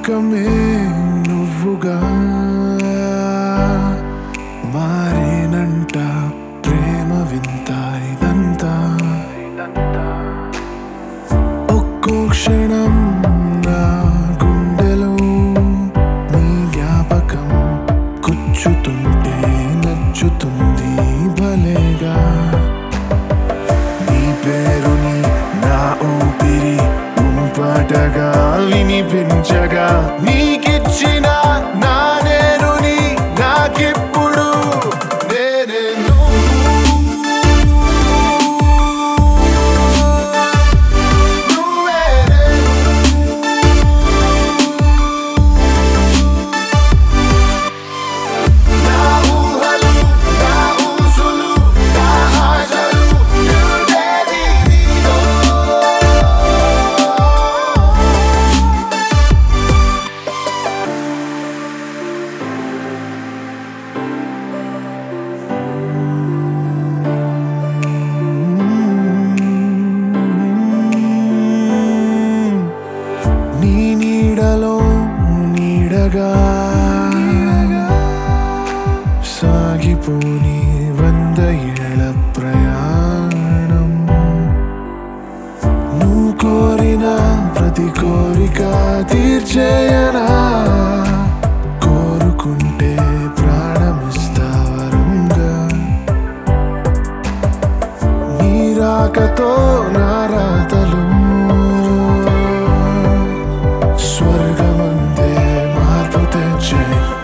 లోకమే నువ్వుగా మారేనంట ప్రేమ వింత ఇదంతా ఒక్కో క్షణం నా గుండెలో నీ జ్ఞాపకం కూర్చుతుంటే నచ్చుతుంది భలేగా నీ పేరుని నా ఊపిరి పాటగా వినిపించగా నీకిచ్చిన నా నేరుని నాకిప్పుడు నేనే నీడగా సాగిపోని 100 ఏళ్ల ప్రయాణం నువ్వు కోరిన ప్రతి కోరిక తీర్చేయనా కోరుకుంటే ప్రాణమిస్తా వరంగా నీ రాకతో నా రాతలు స్వర్గమందే మార్పు తెచ్చే